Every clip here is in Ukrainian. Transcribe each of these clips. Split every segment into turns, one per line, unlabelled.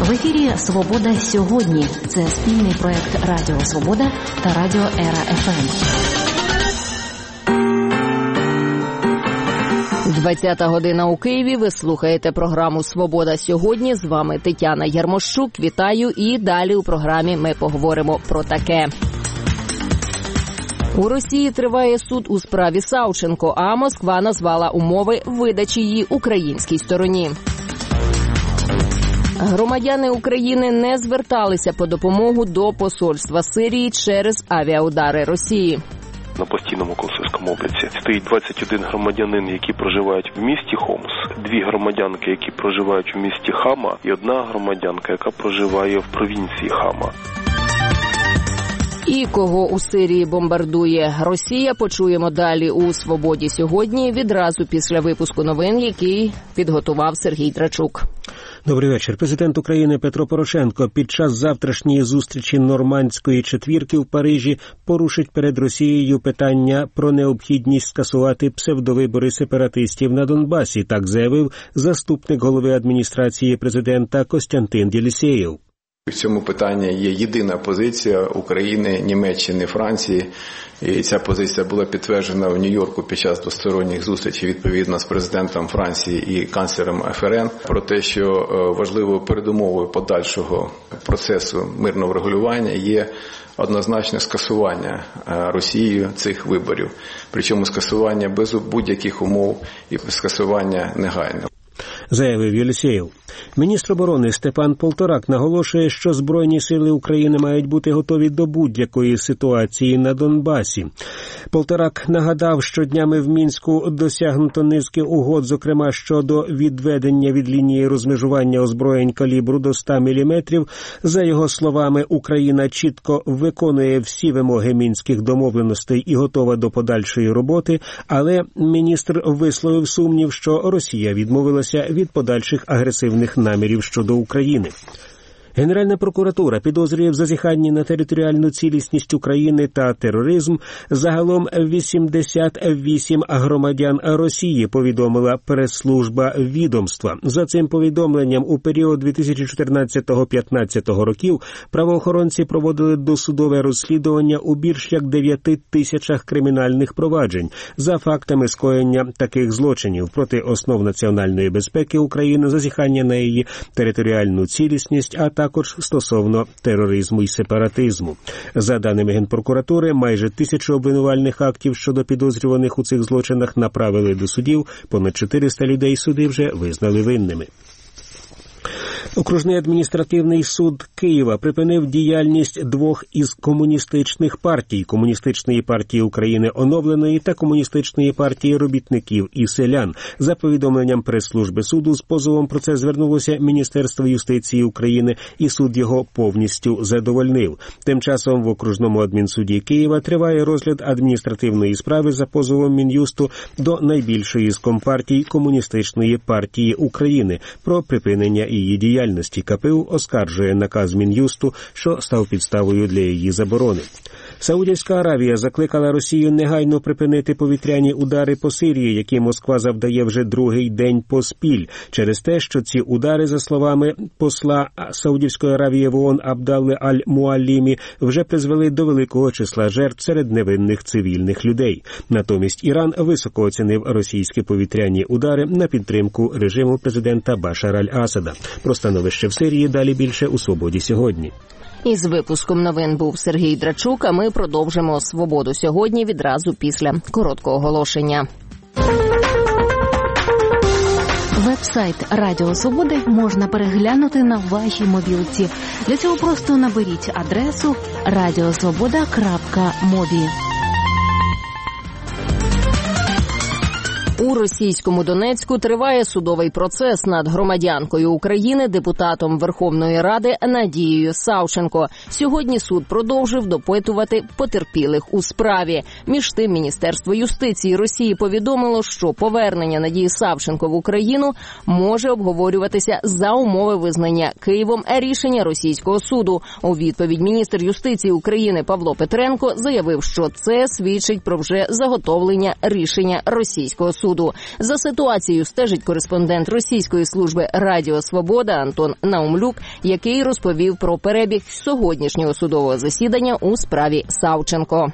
В ефірі «Свобода сьогодні». Це спільний проект Радіо Свобода та Радіо Ера ФМ.
20-та година у Києві. Ви слухаєте програму «Свобода сьогодні». З вами Тетяна Ярмощук. Вітаю. І далі у програмі ми поговоримо про таке. У Росії триває суд у справі Савченко, а Москва назвала умови видачі її українській стороні. Громадяни України не зверталися по допомогу до посольства Сирії через авіаудари Росії.
На постійному консульському обліці стоїть 21 громадянин, які проживають в місті Хомс, 2 громадянки, які проживають у місті Хама, і 1 громадянка, яка проживає в провінції Хама.
І кого у Сирії бомбардує Росія, почуємо далі у «Свободі сьогодні», відразу після випуску новин, який підготував Сергій Драчук.
Добрий вечір. Президент України Петро Порошенко під час завтрашньої зустрічі Нормандської четвірки в Парижі порушить перед Росією питання про необхідність скасувати псевдовибори сепаратистів на Донбасі, так заявив заступник голови адміністрації президента Костянтин Єлісєєв.
В цьому питанні є єдина позиція України, Німеччини, Франції. І ця позиція була підтверджена в Нью-Йорку під час двосторонніх зустрічей відповідно з президентом Франції і канцлером ФРН про те, що важливою передумовою подальшого процесу мирного врегулювання є однозначне скасування Росією цих виборів. Причому скасування без будь-яких умов і скасування негайно.
Заявив Єлісєєв. Міністр оборони Степан Полторак наголошує, що Збройні сили України мають бути готові до будь-якої ситуації на Донбасі. Полторак нагадав, що днями в Мінську досягнуто низки угод, зокрема щодо відведення від лінії розмежування озброєнь калібру до 100 мм. За його словами, Україна чітко виконує всі вимоги мінських домовленостей і готова до подальшої роботи, але міністр висловив сумнів, що Росія відмовилася від подальших агресивних намірів щодо України. Генеральна прокуратура підозрює в зазіханні на територіальну цілісність України та тероризм загалом 88 громадян Росії, повідомила прес-служба відомства. За цим повідомленням, у період 2014-15 років правоохоронці проводили досудове розслідування у більш як 9 тисячах кримінальних проваджень за фактами скоєння таких злочинів проти основ національної безпеки України, зазіхання на її територіальну цілісність, а також стосовно тероризму і сепаратизму. За даними Генпрокуратури, майже 1000 обвинувальних актів щодо підозрюваних у цих злочинах направили до судів, понад 400 людей суди вже визнали винними. Окружний адміністративний суд Києва припинив діяльність 2 із комуністичних партій – Комуністичної партії України оновленої та Комуністичної партії робітників і селян. За повідомленням прес-служби суду, з позовом про це звернулося Міністерство юстиції України, і суд його повністю задовольнив. Тим часом в окружному адмінсуді Києва триває розгляд адміністративної справи за позовом Мін'юсту до найбільшої з компартій Комуністичної партії України про припинення її діяльності. КПУ оскаржує наказ Мін'юсту, що став підставою для її заборони. Саудівська Аравія закликала Росію негайно припинити повітряні удари по Сирії, які Москва завдає вже другий день поспіль, через те, що ці удари, за словами посла Саудівської Аравії в ООН Абдалли Аль-Муаллімі, вже призвели до великого числа жертв серед невинних цивільних людей. Натомість Іран високо оцінив російські повітряні удари на підтримку режиму президента Башара Аль-Асада. Про становище в Сирії далі більше у «Свободі сьогодні».
Із випуском новин був Сергій Драчук, а ми продовжимо «Свободу сьогодні» відразу після короткого оголошення.
Веб-сайт Радіо Свободи можна переглянути на вашій мобілці. Для цього просто наберіть адресу radiosvoboda.mobi.
У російському Донецьку триває судовий процес над громадянкою України, депутатом Верховної Ради Надією Савченко. Сьогодні суд продовжив допитувати потерпілих у справі. Між тим, Міністерство юстиції Росії повідомило, що повернення Надії Савченко в Україну може обговорюватися за умови визнання Києвом рішення російського суду. У відповідь міністр юстиції України Павло Петренко заявив, що це свідчить про вже заготовлення рішення російського суду. суду. За ситуацією стежить кореспондент російської служби Радіо Свобода Антон Наумлюк, який розповів про перебіг сьогоднішнього судового засідання у справі Савченко.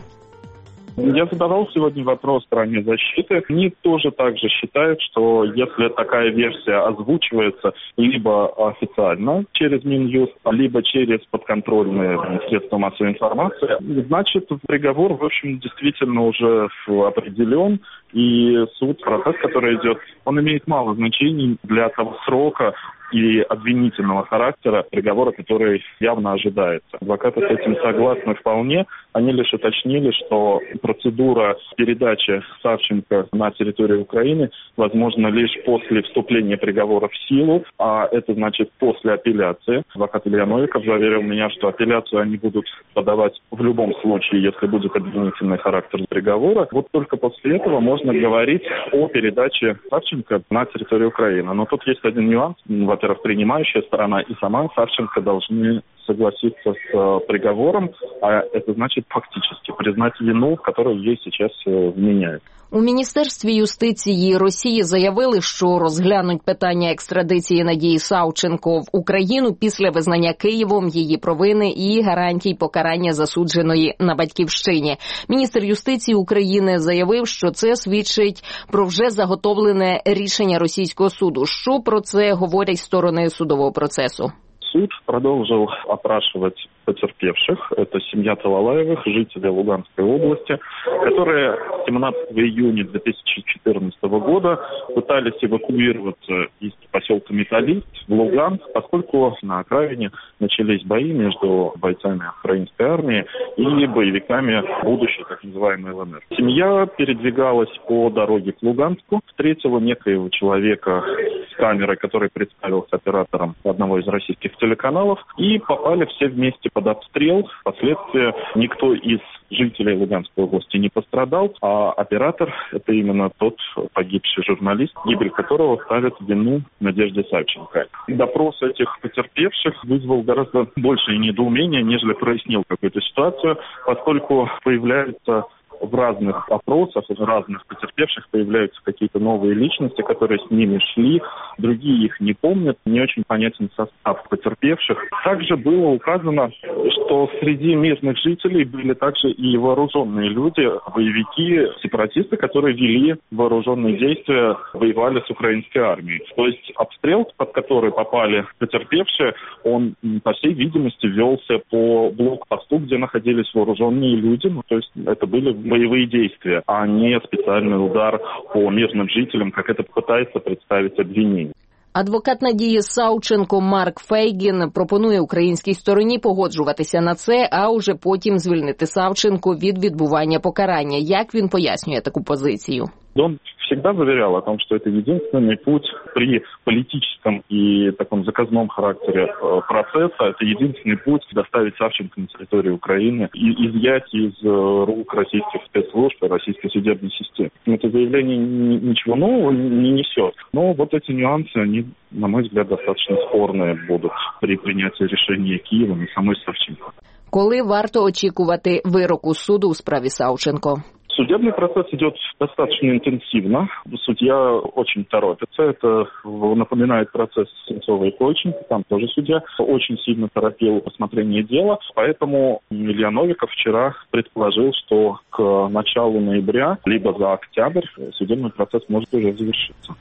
Я задавал сегодня вопрос стороне защиты. Они тоже также считают, что если такая версия озвучивается либо официально через Минюст, либо через подконтрольные средства массовой информации, значит, приговор, в общем, действительно уже определен. И процесс, который идет, он имеет мало значений для того срока и обвинительного характера приговора, который явно ожидается. Адвокаты с этим согласны вполне. Они лишь уточнили, что процедура передачи Савченко на территорию Украины возможна лишь после вступления приговора в силу, а это значит после апелляции. Адвокат Илья Новиков заверил меня, что апелляцию они будут подавать в любом случае, если будет обвинительный характер приговора. Вот только после этого можно говорить о передаче Савченко на территорию Украины. Но тут есть один нюанс. Во-первых, принимающая сторона и сама Савченко должны согласиться с приговором, а это значит фактически признать вину, которую ей сейчас вменяют.
У Міністерстві юстиції Росії заявили, що розглянуть питання екстрадиції Надії Савченко в Україну після визнання Києвом її провини і гарантій покарання засудженої на батьківщині. Міністр юстиції України заявив, що це свідчить про вже заготовлене рішення російського суду. Що про це говорять сторони судового процесу?
Суд продолжил опрашивать потерпевших. Это семья Талалаевых, жители Луганской области, которые 17 июня 2014 года пытались эвакуироваться из поселка Металлист в Луганск, поскольку на окраине начались бои между бойцами украинской армии и боевиками будущей, так называемой ЛНР. Семья передвигалась по дороге к Луганску, встретила некоего человека с камерой, который представился оператором одного из российских телеканалов, и попали все вместе под обстрел. Впоследствии никто из жителей Луганской области не пострадал, а оператор – это именно тот погибший журналист, гибель которого ставит вину Надежде Савченко. Допрос этих потерпевших вызвал гораздо большее недоумение, нежели прояснил какую-то ситуацию, поскольку появляются в разных опросах, в разных потерпевших появляются какие-то новые личности, которые с ними шли, другие их не помнят, не очень понятен состав потерпевших. Также было указано, что среди мирных жителей были также и вооруженные люди, боевики, сепаратисты, которые вели вооруженные действия, воевали с украинской армией. То есть обстрел, под который попали потерпевшие, он, по всей видимости, велся по блокпосту, где находились вооруженные люди, то есть это были боевые действия, а не специальный удар по мирным жителям, как это пытается представить обвинение.
Адвокат Надії Савченко Марк Фейгін пропонує українській стороні погоджуватися на це, а уже потім звільнити Савченко від відбування покарання. Як він пояснює таку позицію?
Он всегда заверял о том, что это единственный путь при политическом и таком заказном характере процесса, это единственный путь доставить Савченко на территорию Украины и изъять из рук российских спецслужб и российской судебной системы. Это заявление ничего нового не несет, но вот эти нюансы, они, на мой взгляд, достаточно спорные будут при принятии решения Киевом и самой Савченко.
Коли варто очікувати вироку суду у справі Савченко?
Судебный процесс идет достаточно интенсивно. Судья очень торопится. Это напоминает процесс Сенцова и Кольченко. Там тоже судья очень сильно торопил рассмотрение дела. Поэтому Илья Новиков вчера предположил, что к началу ноября, либо за октябрь, судебный процесс может уже завершиться.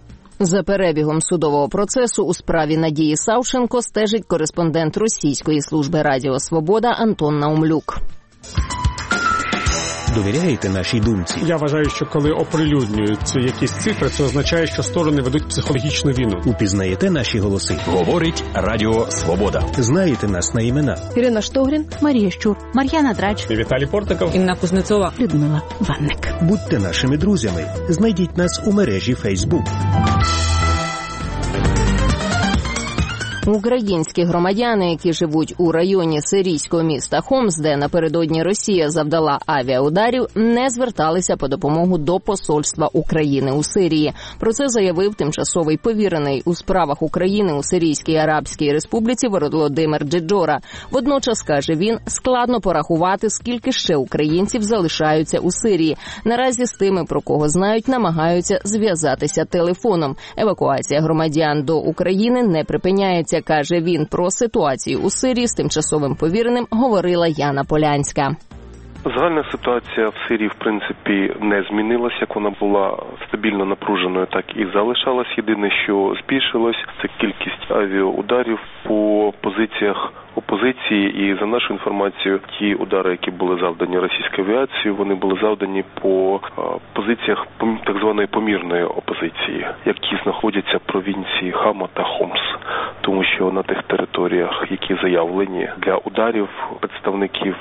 За перебігом судового процесу у справі Надії Савченко стежить кореспондент російської служби Радіо Свобода Антон Наумлюк.
Довіряєте нашій думці?
Я вважаю, що коли оприлюднюються якісь цифри, це означає, що сторони ведуть психологічну війну.
Упізнаєте наші голоси?
Говорить Радіо Свобода.
Знаєте нас на імена?
Ірина Штогрін, Марія Щур, Мар'яна Драч,
Віталій Портников,
Інна Кузнецова,
Людмила Ванник.
Будьте нашими друзями. Знайдіть нас у мережі Facebook.
Українські громадяни, які живуть у районі сирійського міста Хомс, де напередодні Росія завдала авіаударів, не зверталися по допомогу до посольства України у Сирії. Про це заявив тимчасовий повірений у справах України у Сирійській Арабській Республіці Володимир Джеджора. Водночас, каже він, складно порахувати, скільки ще українців залишаються у Сирії. Наразі з тими, про кого знають, намагаються зв'язатися телефоном. Евакуація громадян до України не припиняється. Каже він, про ситуацію у Сирії з тимчасовим повіреним говорила Яна Полянська.
Загальна ситуація в Сирії, в принципі, не змінилася. Як вона була стабільно напруженою, так і залишалась. Єдине, що збільшилось, це кількість авіаударів по позиціях опозиції. І за нашу інформацію, ті удари, які були завдані російською авіацією, вони були завдані по позиціях так званої помірної опозиції, які знаходяться в провінції Хама та Хомс. Тому що на тих територіях, які заявлені для ударів, представників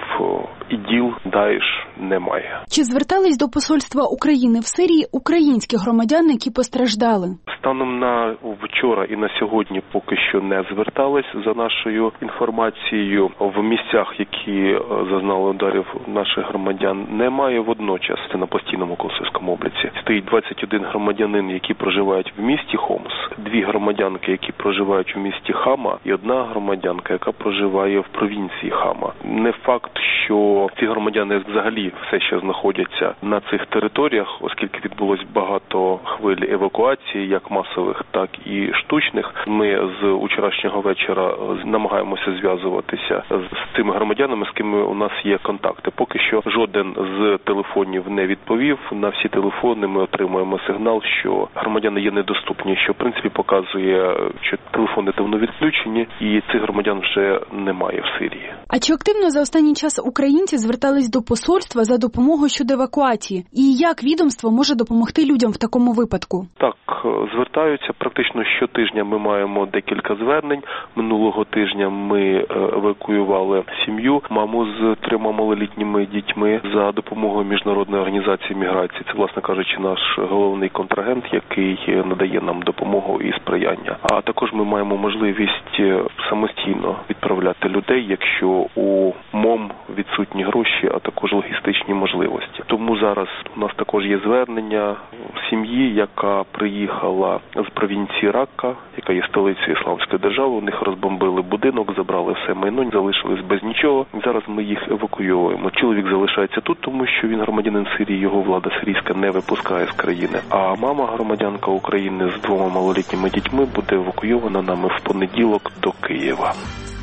ІДІЛ, Даїш немає.
Чи звертались до посольства України в Сирії українські громадяни, які постраждали?
Станом на вчора і на сьогодні поки що не звертались. За нашою інформацією, в місцях, які зазнали ударів наших громадян, немає. Водночас, це на постійному консульському обліці, стоїть 21 громадянин, які проживають в місті Хомс, 2 громадянки, які проживають у місті Хама, і 1 громадянка, яка проживає в провінції Хама. Не факт, що ці громадяни взагалі все ще знаходяться на цих територіях, оскільки відбулось багато хвиль евакуації, як масових, так і штучних. Ми з вчорашнього вечора намагаємося зв'язуватися з цими громадянами, з ким у нас є контакти. Поки що жоден з телефонів не відповів. На всі телефони ми отримуємо сигнал, що громадяни є недоступні, що в принципі показує, що телефони давно відключені і цих громадян вже немає в Сирії.
А чи активно за останній час українці звертались до посольства за допомогою щодо евакуації? І як відомство може допомогти людям в такому випадку?
Так, звертаються практично щотижня. Ми маємо декілька звернень. Минулого тижня ми евакуювали сім'ю, маму з 3 малолітніми дітьми за допомогою Міжнародної організації міграції. Це, власне кажучи, наш головний контрагент, який надає нам допомогу і сприяння. А також ми маємо можливість самостійно відправляти людей, якщо у МОМ відсутні гроші, а також логістичні можливості. Тому зараз у нас також є звернення сім'ї, яка приїхала з провінції Ракка, яка є столицею Ісламської держави. У них розбомбили будинок, забрали все майно, залишились без нічого. Зараз ми їх евакуюємо. Чоловік залишається тут, тому що він громадянин Сирії, його влада сирійська не випускає з країни. А мама, громадянка України з 2 малолітніми дітьми, буде евакуйована нами в понеділок до Києва.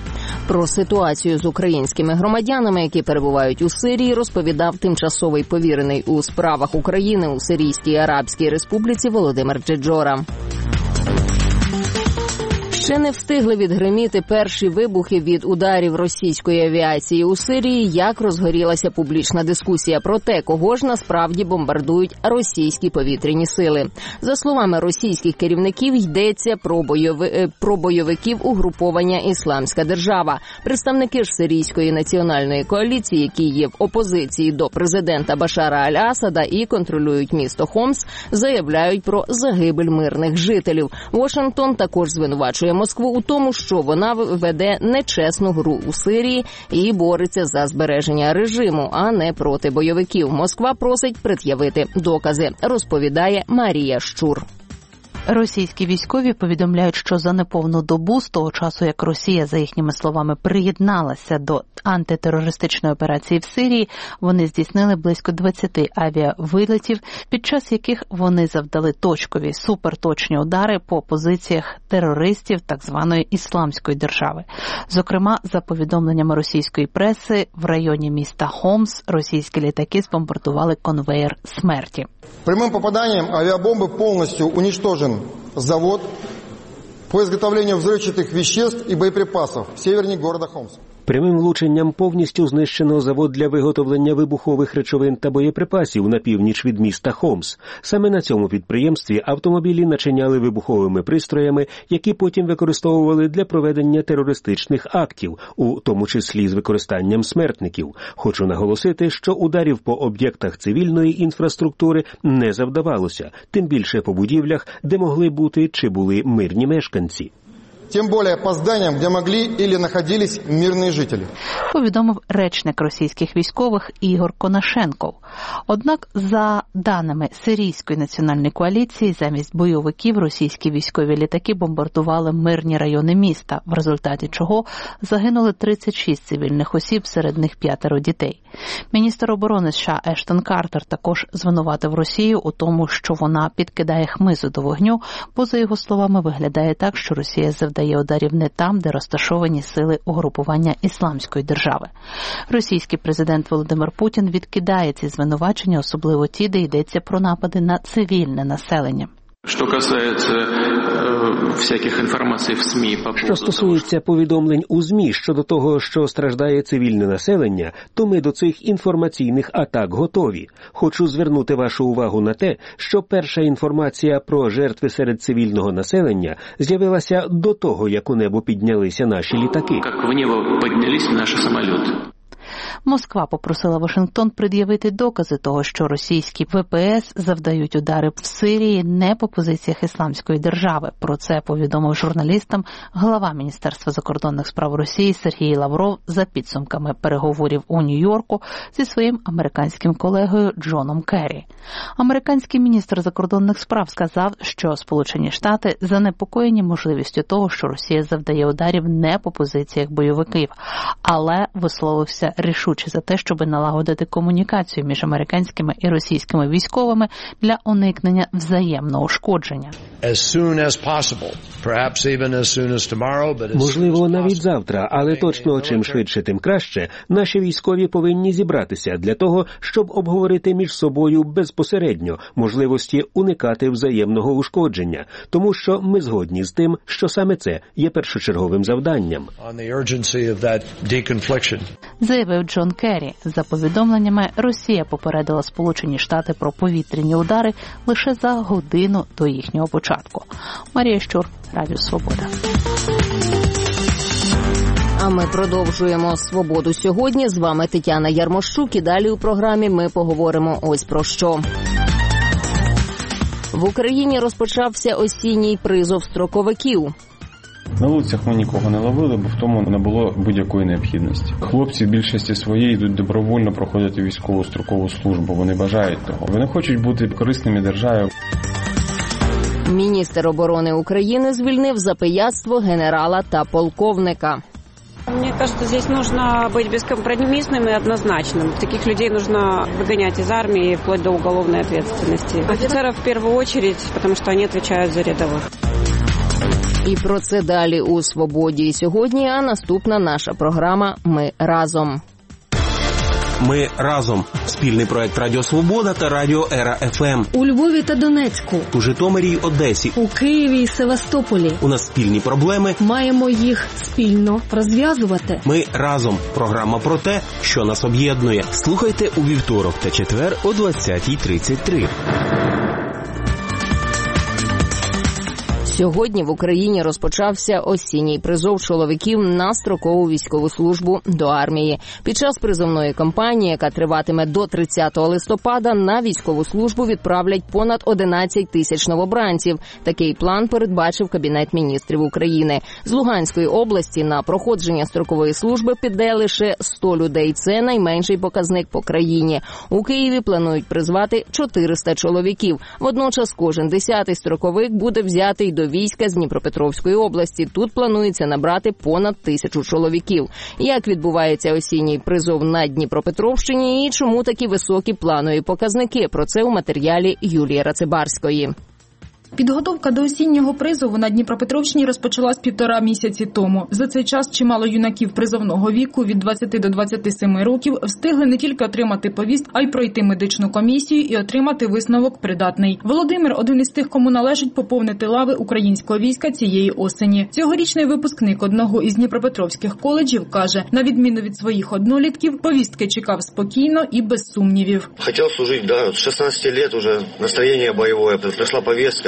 Про ситуацію з українськими громадянами, які перебувають у Сирії, розповідав тимчасовий повірений у справах України у Сирійській Арабській Республіці Володимир Джеджора. Ще не встигли відгриміти перші вибухи від ударів російської авіації у Сирії, як розгорілася публічна дискусія про те, кого ж насправді бомбардують російські повітряні сили. За словами російських керівників, йдеться про бойовиків угруповання «Ісламська держава». Представники ж Сирійської національної коаліції, які є в опозиції до президента Башара Аль-Асада і контролюють місто Хомс, заявляють про загибель мирних жителів. Вашингтон також звинувачує Москву у тому, що вона веде нечесну гру у Сирії і бореться за збереження режиму, а не проти бойовиків. Москва просить пред'явити докази, розповідає Марія Щур.
Російські військові повідомляють, що за неповну добу, з того часу, як Росія, за їхніми словами, приєдналася до антитерористичної операції в Сирії, вони здійснили близько 20 авіавилетів, під час яких вони завдали точкові, суперточні удари по позиціях терористів так званої Ісламської держави. Зокрема, за повідомленнями російської преси, в районі міста Хомс російські літаки збомбардували конвеєр смерті.
Прямым попаданием авиабомбы полностью уничтожен завод по изготовлению взрывчатых веществ и боеприпасов в севере города Хомс.
Прямим влученням повністю знищено завод для виготовлення вибухових речовин та боєприпасів на північ від міста Хомс. Саме на цьому підприємстві автомобілі начиняли вибуховими пристроями, які потім використовували для проведення терористичних актів, у тому числі з використанням смертників. Хочу наголосити, що ударів по об'єктах цивільної інфраструктури не завдавалося, тим більше по будівлях, де могли бути чи були мирні мешканці.
тем более по зданиям, где могли или находились мирные жители.
Повідомив речник російських військових Ігор Конашенков. Однак, за даними Сирійської національної коаліції, замість бойовиків російські військові літаки бомбардували мирні райони міста, в результаті чого загинули 36 цивільних осіб, серед них 5 дітей. Міністр оборони США Ештон Картер також звинуватив Росію у тому, що вона підкидає хмизу до вогню, бо, за його словами, виглядає так, що Росія завдає ударів не там, де розташовані сили угрупування Ісламської держави. Російський президент Володимир Путін відкидає ці звинувачення, особливо ті, де йдеться про напади на цивільне населення.
Що стосується повідомлень у ЗМІ щодо того, що страждає цивільне населення, то ми до цих інформаційних атак готові. Хочу звернути вашу увагу на те, що перша інформація про жертви серед цивільного населення з'явилася до того, як у небо піднялися наші літаки.
Як в небо піднялися наші самоліти.
Москва попросила Вашингтон пред'явити докази того, що російські ВПС завдають удари в Сирії не по позиціях Ісламської держави. Про це повідомив журналістам глава Міністерства закордонних справ Росії Сергій Лавров за підсумками переговорів у Нью-Йорку зі своїм американським колегою Джоном Керрі. Американський міністр закордонних справ сказав, що Сполучені Штати занепокоєні можливістю того, що Росія завдає ударів не по позиціях бойовиків, але висловився рішуче за те, щоб налагодити комунікацію між американськими і російськими військовими для уникнення взаємного ушкодження.
Можливо, навіть завтра, але точно чим швидше, тим краще, наші військові повинні зібратися для того, щоб обговорити між собою безпосередньо можливості уникати взаємного ушкодження, тому що ми згодні з тим, що саме це є першочерговим завданням.
Заявив Джон Керрі. За повідомленнями, Росія попередила Сполучені Штати про повітряні удари лише за годину до їхнього початку. Марія Щур, Радіо Свобода.
А ми продовжуємо «Свободу сьогодні». З вами Тетяна Ярмощук. І далі у програмі ми поговоримо ось про що. В Україні розпочався осінній призов строковиків.
На вулицях ми нікого не ловили, бо в тому не було будь-якої необхідності. Хлопці в більшості своїй йдуть добровольно проходити військову строкову службу. Вони бажають того. Вони хочуть бути корисними державі.
Міністр оборони України звільнив за пияцтво генерала та полковника.
Мне кажется, здесь нужно быть бескомпромиссным и однозначным. Таких людей нужно выгонять из армии вплоть до уголовной ответственности. Офицеров в первую очередь, потому что они отвечают за рядовых.
І про це далі у «Свободі» сьогодні, а наступна наша програма «Ми разом».
Ми разом. Спільний проект Радіо Свобода та Радіо Ера ФМ.
У Львові та Донецьку.
У Житомирі й Одесі.
У Києві і Севастополі.
У нас спільні проблеми.
Маємо їх спільно розв'язувати.
Ми разом. Програма про те, що нас об'єднує. Слухайте у вівторок та четвер о 20:33.
Сьогодні в Україні розпочався осінній призов чоловіків на строкову військову службу до армії. Під час призовної кампанії, яка триватиме до 30 листопада, на військову службу відправлять понад 11 тисяч новобранців. Такий план передбачив Кабінет міністрів України. З Луганської області на проходження строкової служби піде лише 100 людей. Це найменший показник по країні. У Києві планують призвати 400 чоловіків. Водночас кожен 10-й строковик буде взятий до війська з Дніпропетровської області. Тут планується набрати понад 1000 чоловіків. Як відбувається осінній призов на Дніпропетровщині і чому такі високі планові показники? Про це у матеріалі Юлії Рацибарської.
Підготовка до осіннього призову на Дніпропетровщині розпочалась 1,5 місяці тому. За цей час чимало юнаків призовного віку від 20 до 27 років встигли не тільки отримати повістку, а й пройти медичну комісію і отримати висновок придатний. Володимир – один із тих, кому належить поповнити лави українського війська цієї осені. Цьогорічний випускник одного із дніпропетровських коледжів каже, на відміну від своїх однолітків, повістки чекав спокійно і без сумнівів.
Хотів служити, да, з 16 років вже настроєння бойове, прийшла повістка.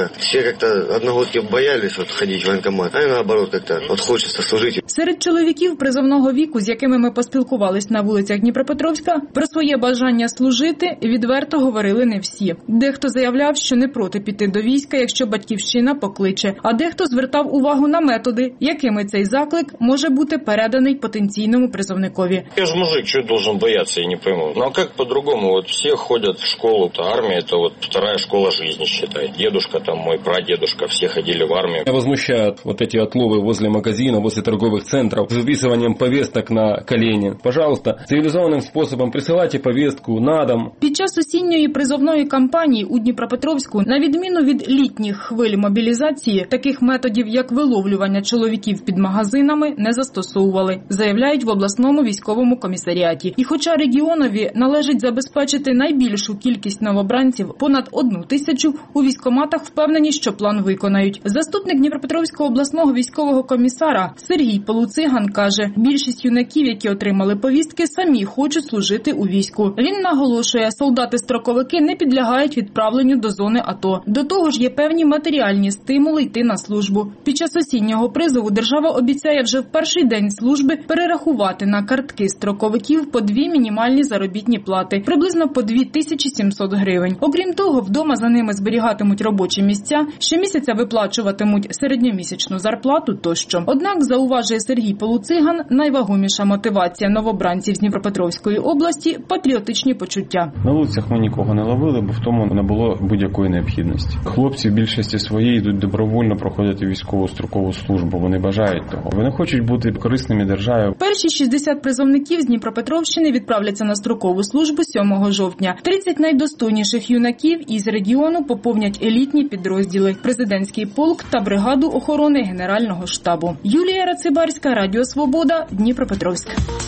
Все как-то одногодки боялись ходить в военкомат, а наоборот как-то хочется служить.
Серед чоловіків призовного віку, з якими ми поспілкувались на вулицях Дніпропетровська, про своє бажання служити відверто говорили не всі. Дехто заявляв, що не проти піти до війська, якщо батьківщина покличе, а дехто звертав увагу на методи, якими цей заклик може бути переданий потенційному призовникові.
Я ж мужик, що должен бояться, я не пойму. Ну а як по-другому? Вот все ходят в школу, то армия это вот вторая школа жизни, считай. Дедушка там, мой прадедушка, все ходили в армию.
Меня возмущают вот эти отловы возле магазина, возле торговых центров, с выписыванием повесток на колени. Пожалуйста, цивилизованным способом присылайте повестку на дом.
Під час осінньої призовної кампанії у Дніпропетровську, на відміну від літніх хвиль мобілізації, таких методів, як виловлювання чоловіків під магазинами, не застосовували, заявляють в обласному військовому комісаріаті. І хоча регіонові належить забезпечити найбільшу кількість новобранців, понад 1 тисячу, у військкоматах впевнені, що план виконають. Заступник Дніпропетровського обласного військового комісара Сергій Полуциган каже, більшість юнаків, які отримали повістки, самі хочуть служити у війську. Він наголошує, солдати-строковики не підлягають відправленню до зони АТО. До того ж є певні матеріальні стимули йти на службу. Під час осіннього призову держава обіцяє вже в перший день служби перерахувати на картки строковиків по 2 мінімальні заробітні плати, приблизно по 2700 гривень. Окрім того, вдома за ними зберігатимуть робочі місця, щомісяця виплачуватимуть середньомісячну зарплату тощо. Однак, зауважує Сергій Полуциган, найвагоміша мотивація новобранців з Дніпропетровської області – патріотичні почуття.
На вулицях ми нікого не ловили, бо в тому не було будь-якої необхідності. Хлопці в більшості своїй йдуть добровольно проходити військову строкову службу. Вони бажають того. Вони хочуть бути корисними державі.
Перші 60 призовників з Дніпропетровщини відправляться на строкову службу 7 жовтня. 30 найдостойніших юнаків із регіону поповнять елітні підрозділи, президентський полк та бригаду охорони Генерального штабу. Юлія Рацибарська, Радіо Свобода, Дніпропетровськ.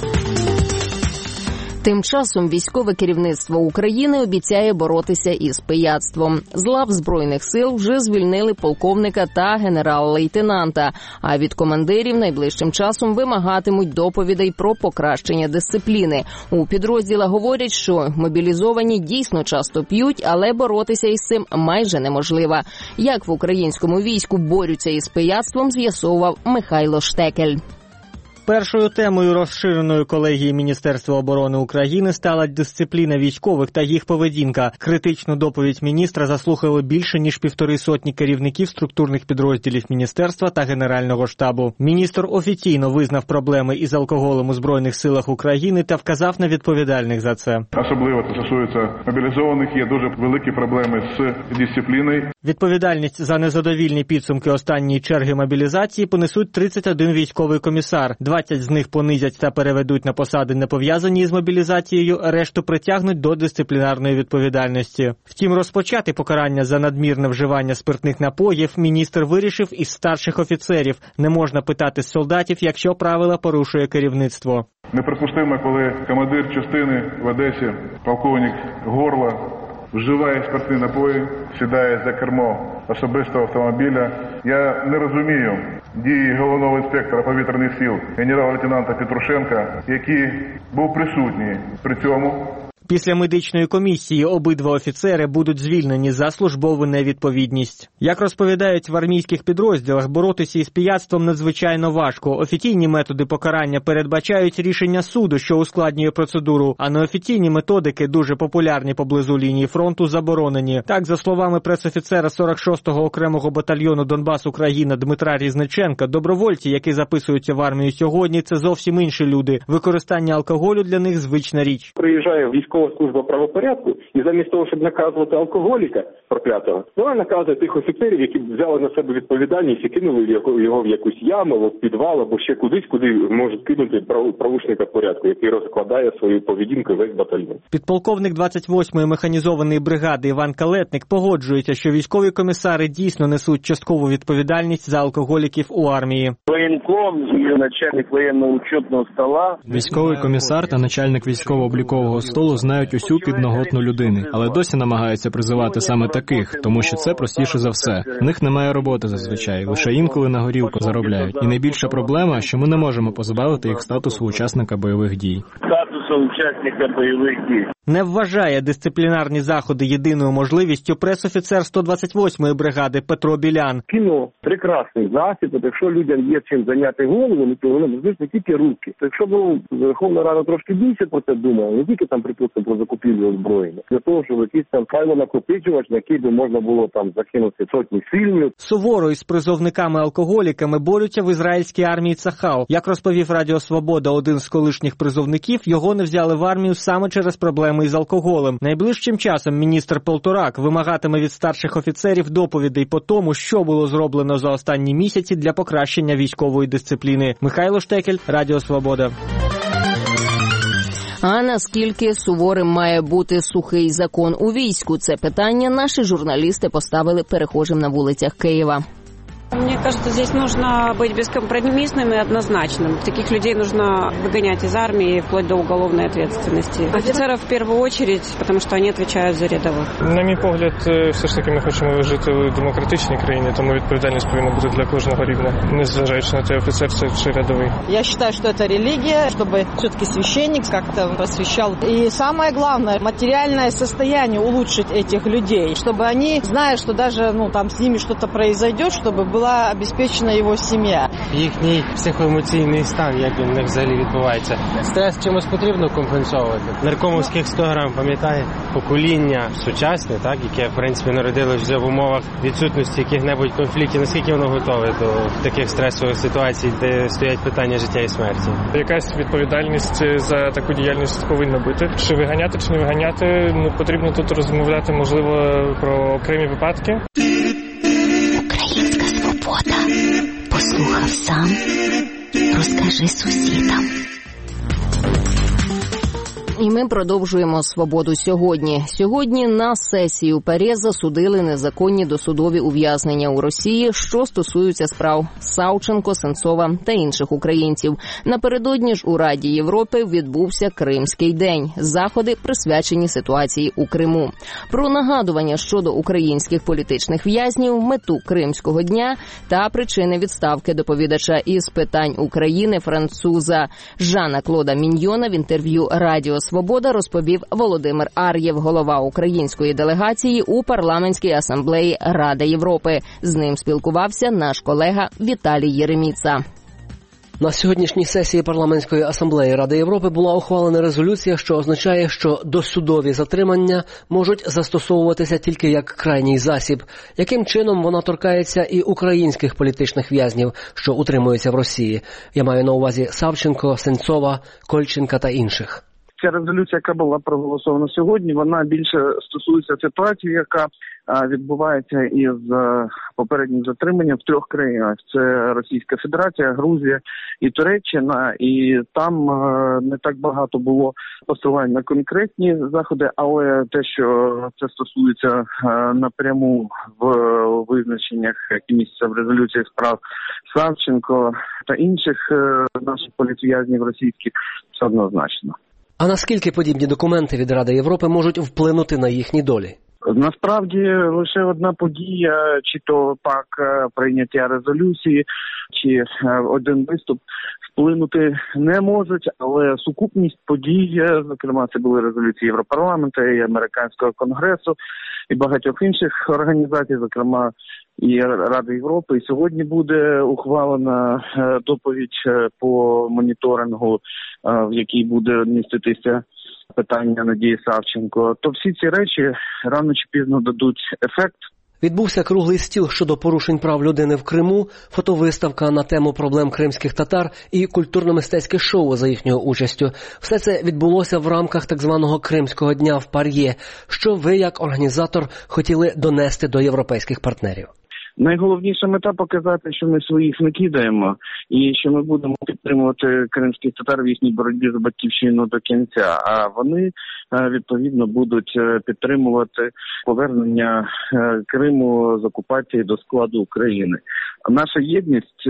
Тим часом військове керівництво України обіцяє боротися із пияцтвом. З лав Збройних сил вже звільнили полковника та генерал-лейтенанта, а від командирів найближчим часом вимагатимуть доповідей про покращення дисципліни. У підрозділах говорять, що мобілізовані дійсно часто п'ють, але боротися із цим майже неможливо. Як в українському війську борються із пияцтвом, з'ясовував Михайло Штекель.
Першою темою розширеної колегії Міністерства оборони України стала дисципліна військових та їх поведінка. Критичну доповідь міністра заслухали більше, ніж 150 керівників структурних підрозділів міністерства та Генерального штабу. Міністр офіційно визнав проблеми із алкоголем у Збройних силах України та вказав на відповідальних за це.
Особливо це стосується мобілізованих, є дуже великі проблеми з дисципліною.
Відповідальність за незадовільні підсумки останньої черги мобілізації понесуть 31 військовий комісар. 20 з них понизять та переведуть на посади, не пов'язані з мобілізацією, решту притягнуть до дисциплінарної відповідальності. Втім, розпочати покарання за надмірне вживання спиртних напоїв міністр вирішив із старших офіцерів. Не можна питати з солдатів, якщо правила порушує керівництво.
Неприпустимо, коли командир частини в Одесі, полковник Горла, вживає спиртні напої, сідає за кермо особистого автомобіля. Я не розумію дії головного інспектора повітряних сил генерал-лейтенанта Петрушенка, який був присутній при цьому.
Після медичної комісії обидва офіцери будуть звільнені за службову невідповідність. Як розповідають в армійських підрозділах, боротися із пияцтвом надзвичайно важко. Офіційні методи покарання передбачають рішення суду, що ускладнює процедуру, а неофіційні методики, дуже популярні поблизу лінії фронту, заборонені. Так, за словами пресофіцера 46-го окремого батальйону Донбас Україна Дмитра Різниченка, добровольці, які записуються в армію сьогодні, це зовсім інші люди. Використання алкоголю для них звична річ.
Приїжджає військова служба правопорядку, і замість того, щоб наказувати алкоголіка проклятого, вона наказує тих офіцерів, які взяли на себе відповідальність і кинули його в якусь яму, в підвал або ще кудись, куди можуть кинути правушника порядку, який розкладає свою поведінку весь батальйон.
Підполковник 28-ї механізованої бригади Іван Калетник погоджується, що військові комісари дійсно несуть часткову відповідальність за алкоголіків у армії.
Воєнком і начальник воєнно-учетного стола.
Військовий комісар та начальник військово-облікового столу знають усю підноготну людини, але досі намагаються призивати саме таких, тому що це простіше за все. В них немає роботи зазвичай, лише інколи на горілку заробляють. І найбільша проблема, що ми не можемо позбавити їх статусу учасника бойових дій.
учасника бойових дій.
Не вважає дисциплінарні заходи єдиною можливістю пресофіцер 128-ї бригади Петро Білян.
Кіно – прекрасний засіб, якщо людям є чим зайняти голову, то вони можуть не тільки руки. Якщо б Верховна Рада трошки більше про це думала, не тільки там, припустимо, про закупівлю озброєння, для того, щоб якийсь там файлонакопичувач, на який би можна було там закинути сотні фільмів.
Суворо із призовниками-алкоголіками борються в ізраїльській армії Цахал. Як розповів Радіо Свобода один з колишніх призовників, його не взяли в армію саме через проблеми із алкоголем. Найближчим часом міністр Полторак вимагатиме від старших офіцерів доповідей по тому, що було зроблено за останні місяці для покращення військової дисципліни. Михайло Штекель, Радіо Свобода.
А наскільки суворим має бути сухий закон у війську? Це питання наші журналісти поставили перехожим на вулицях Києва.
Мне кажется, здесь нужно быть бескомпромиссным и однозначным. Таких людей нужно выгонять из армии вплоть до уголовной ответственности. Офицеров в первую очередь, потому что они отвечают за рядовых.
На мій погляд, все ж таки ми хочемо жити у демократичній країні, тому відповідальність повинна бути для кожного рівня, незважаючи на те, офіцер чи рядовий.
Я считаю, что это религия, чтобы все-таки священник как-то просвещал. И самое главное, материальное состояние улучшить этих людей, чтобы они, зная, что даже там с ними что-то произойдет, чтобы була обезпечена його сім'я.
Їхній психоемоційний стан, як він в них взагалі відбувається. Стрес чимось потрібно компенсовувати. Наркомовських 100 грам, пам'ятає? Покоління сучасне, так, яке, в принципі, народилось вже в умовах відсутності яких-небудь конфліктів. Наскільки воно готове до таких стресових ситуацій, де стоять питання життя і смерті?
Якась відповідальність за таку діяльність повинна бути. Чи виганяти, чи не виганяти, потрібно тут розмовляти, можливо, про окремі випадки.
Послухав сам, розкажи сусідам.
І ми продовжуємо «Свободу сьогодні». Сьогодні на сесії у ПАРЄ засудили незаконні досудові ув'язнення у Росії, що стосуються справ Савченко, Сенцова та інших українців. Напередодні ж у Раді Європи відбувся Кримський день. Заходи присвячені ситуації у Криму. Про нагадування щодо українських політичних в'язнів, мету Кримського дня та причини відставки доповідача із питань України француза Жана Клода Міньйона в інтерв'ю Радіо Свобода розповів Володимир Ар'єв, голова української делегації у парламентській асамблеї Ради Європи. З ним спілкувався наш колега Віталій Єреміца.
На сьогоднішній сесії парламентської асамблеї Ради Європи була ухвалена резолюція, що означає, що досудові затримання можуть застосовуватися тільки як крайній засіб. Яким чином вона торкається і українських політичних в'язнів, що утримуються в Росії? Я маю на увазі Савченко, Сенцова, Кольченка та інших.
Ця резолюція, яка була проголосована сьогодні, вона більше стосується ситуації, яка відбувається із попереднім затриманням в 3 країнах. Це Російська Федерація, Грузія і Туреччина. І там не так багато було посилань на конкретні заходи, але те, що це стосується напряму в визначеннях, які містяться в резолюції справ Савченко та інших наших політв'язнів російських, це однозначно.
А наскільки подібні документи від Ради Європи можуть вплинути на їхні долі?
Насправді лише одна подія, чи то пак прийняття резолюції, чи один виступ вплинути не можуть, але сукупність подій, зокрема це були резолюції Європарламенту і Американського конгресу і багатьох інших організацій, зокрема і Ради Європи. І сьогодні буде ухвалена доповідь по моніторингу, в якій буде міститися питання Надії Савченко. То всі ці речі рано чи пізно дадуть ефект.
Відбувся круглий стіл щодо порушень прав людини в Криму, фотовиставка на тему проблем кримських татар і культурно-мистецьке шоу за їхньою участю. Все це відбулося в рамках так званого Кримського дня в ПАРЄ. Що ви, як організатор, хотіли донести до європейських партнерів?
Найголовніша мета – показати, що ми своїх не кидаємо і що ми будемо підтримувати кримських татар в їхній боротьбі за батьківщину до кінця. А вони, відповідно, будуть підтримувати повернення Криму з окупації до складу України. Наша єдність,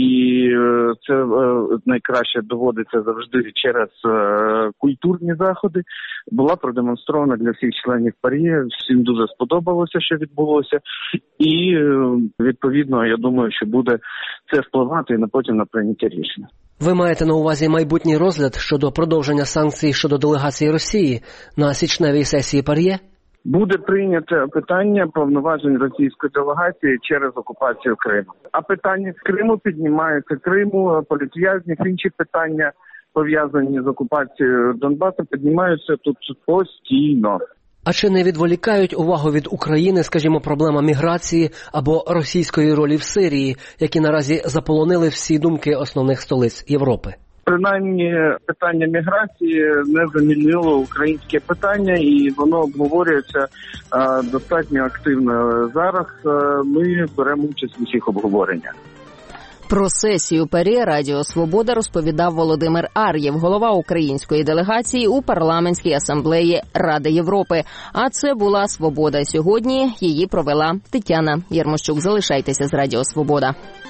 і це найкраще доводиться завжди через культурні заходи, була продемонстрована для всіх членів ПАРЄ. Всім дуже сподобалося, що відбулося. І відповідно, я думаю, що буде це впливати і потім на прийняття рішення.
Ви маєте на увазі майбутній розгляд щодо продовження санкцій щодо делегації Росії на січневій сесії ПАРЄ?
Буде прийнято питання повноважень російської делегації через окупацію Криму. А питання з Криму піднімаються. Криму, політв'язнів, інші питання, пов'язані з окупацією Донбасу, піднімаються тут постійно.
А чи не відволікають увагу від України, скажімо, проблема міграції або російської ролі в Сирії, які наразі заполонили всі думки основних столиць Європи?
Принаймні, питання міграції не замінило українське питання, і воно обговорюється достатньо активно. Зараз ми беремо участь в усіх обговореннях.
Про сесію ПАРЄ Радіо Свобода розповідав Володимир Ар'єв, голова української делегації у парламентській асамблеї Ради Європи. А це була «Свобода сьогодні». Її провела Тетяна Єрмощук. Залишайтеся з Радіо Свобода.